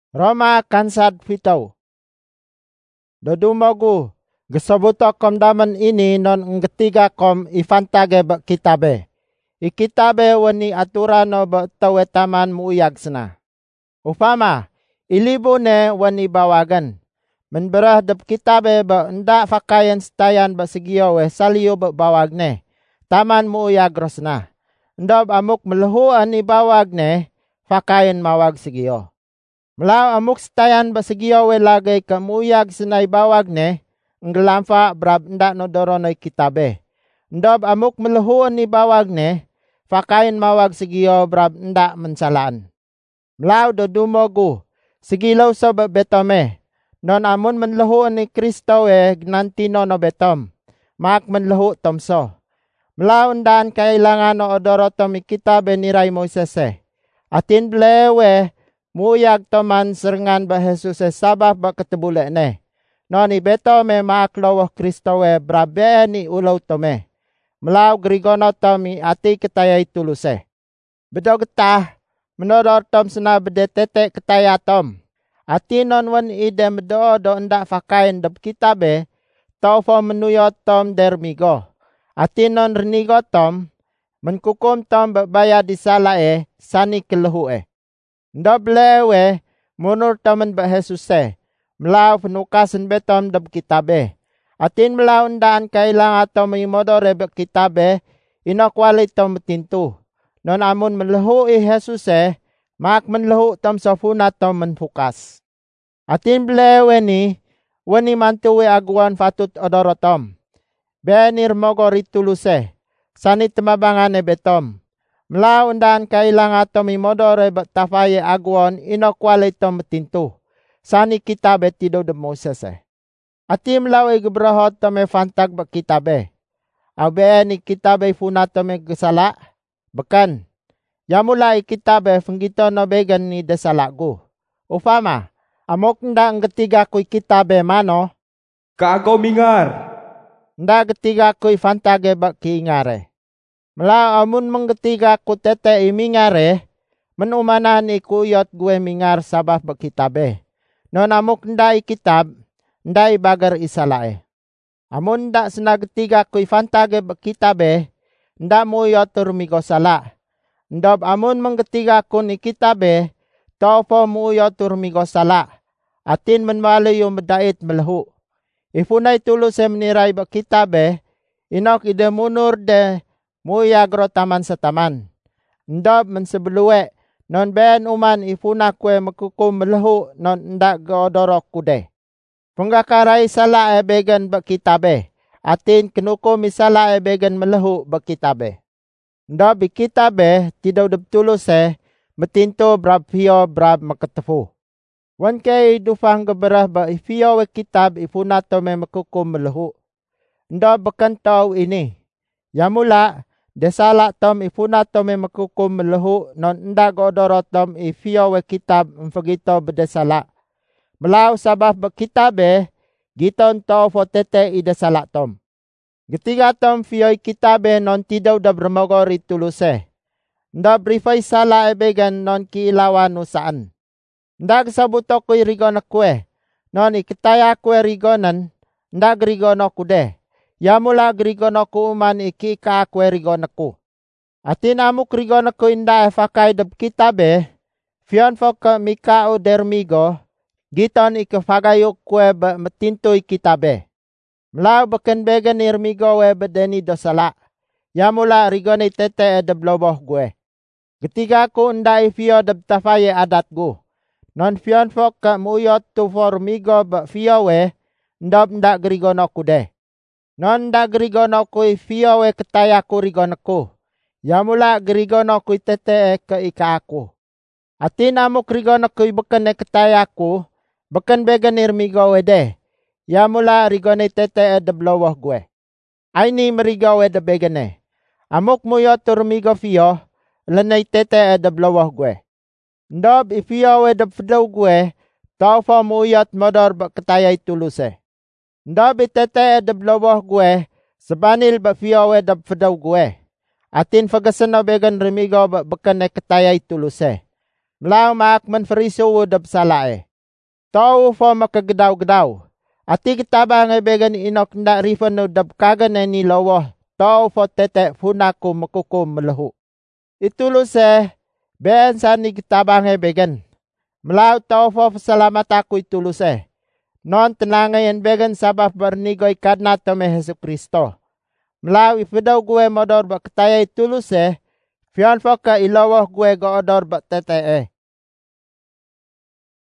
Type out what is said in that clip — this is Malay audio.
Roma kansad fitaw. Dodumogu, gesobuto kom daman ini non ngetiga kom ifantage bak kitabe. Ikitabe wani aturano bak tawe taman muuyag sena. Ufama, ilibu ne wani bawagan. Menberah dep kitabe bak nda fakayan setayan bak segiyo saliyo bak bawag ne. Taman muuyag rosna. Ndob amuk melehu ani bawag ne, fakayan mawag segiyo. Melau amuk setayan basegiyo lagay kamuyag senay bawag ne, nggelamfa brab ndak nodoronoy kitabe. Ndob amuk melehuan ni bawag ne, fakain mawag segiyo brab ndak mensalaan. Melau dodumogu, segilaw so betome, non amun menlehuan ni Kristo gnantino no betom, mak menlehu tomso. Melau ndan kailangan no odorotom kitabe niray Moisese. Atin blewe, muyag toman serengan ba Jesus sabah ba ketebule ne. Noni beto me maaklowoh Kristo brabe ni ulau tome. Melau grigono tomi ati ketayai tuluse. Bedo getah menodor tom sena bedetete ketaya tom. Ati non wan ide medo do ndak fakain dep kitabe. Taufo menuyo tom dermigo. Ati non renigo tom. Menkukum tom berbaya disalae sani kelehu Ndoblewe munur taman ba Jesuse, melau penukasan betom dab kitabe. Atin melau ndaan kailang atau mimodore ba kitabe, inokwali tom betintu. Non amun melehu Jesuse, mak menlehu tom sofuna tom menfukas. Atin blewe ni, wani mantuwe aguan fatut odorotom. Benir mogori tuluse, sani temabangane betom. Melau ndan kailang atau mimodore bat tafaye aguan inokwale tom betintu. Sani kitabe tido de Moses. Ati melau gebrahot tome fantag bak kitabe. Abe ni kitabe funa tome gesala. Bekan. Yamulai kitabe fenggito no began ni desalagu. Ufama, amok nda ngetiga kui kitabe mano. Kago mingar. Nda getiga kui fantage bak kiingare. Melau amun menggetiga ku tete imingare, menumanan ikuyot gue mingar sabah bekitabe. Non amuk ndai kitab, ndai bagar isalae. Amun ndak sena getiga ku ifantage bekitabe, ndak muyot turmigo sala. Ndob amun menggetiga ku ni kitabe, taupo muyot turmigo sala. Atin menwali yung medait melehu. Ifunay tulus menirai bekitabe, inok ide munur de muyagro taman sa taman. Ndob mensebelue, non ben uman ifuna kwe mekukum melehu non ndak godorok kude. Penggakarai sala began bakitabe, atin kenukum misala began melehu bakitabe. Ndob kitabe tidak debtulus metinto brab fio brab maketefu. Wan kay dufang geberah ba ifio kitab ifuna tome mekukum melehu. Ndob bekantau ini. Yamula, desala tom ifuna tome mekukum melehu non nda godorot tom ifio kitab mfagito bedesala. Melau sabah bekitabe, giton to fotete idesala tom. Getiga tom fio kitabe non tidaw da bermogori tuluse. Nda brifay sala ebegan non kiilawan usaan. Nda sabuto ko'y rigonak kwe, non ikitaya kwe rigonan, nda grigono kude. Yamula grigono ku uman ikika kwe rigono ku. Atin amuk rigono ku inda fakay dab kitabe, fion fok mikao dermigo, giton ikafagayok kwe metintoy kitabe. Melau beken began irmigo bedeni dosala. Yamula rigone tete dab loboh gue. Ketiga ku inda ifio dab tafaye adat gu. Non fion fok muyot tu formigo fio ndob nda grigono kude. Non da grigono kui fio ketaya ku rigono ku. Yamula grigono kui tete ke ika aku. Atin amuk rigono kui beken ketaya ku, beken began irmigo de. Yamula rigone tete de blowoh gue. Aini merigo de begane. Amuk muyot turmigo fio, lenay tete de blowoh gue. Ndob ifio de fdaw gue, tau fa muyot modor ketaya tuluse. Ndob itete de blowoh gue, sebanil fio de fdaw gue. Atin fagasan began remigo beken ketaya tuluse. Melau mak menferisu dab salae. Tau fo makagedaw-gedaw. Ati kitabang began inok ndak rifan dab kagan ni lowoh. Tau fo tete funaku mekukum melehu. Itulus ben sani kitabang began. Melau tau fo selamat aku itulus non tenangayan began sabab bernigoy karena tome Yesus Kristo. Melau ifedaw gue modor bak ketaya itulus fion fo ka ilowoh gue go odor bak tete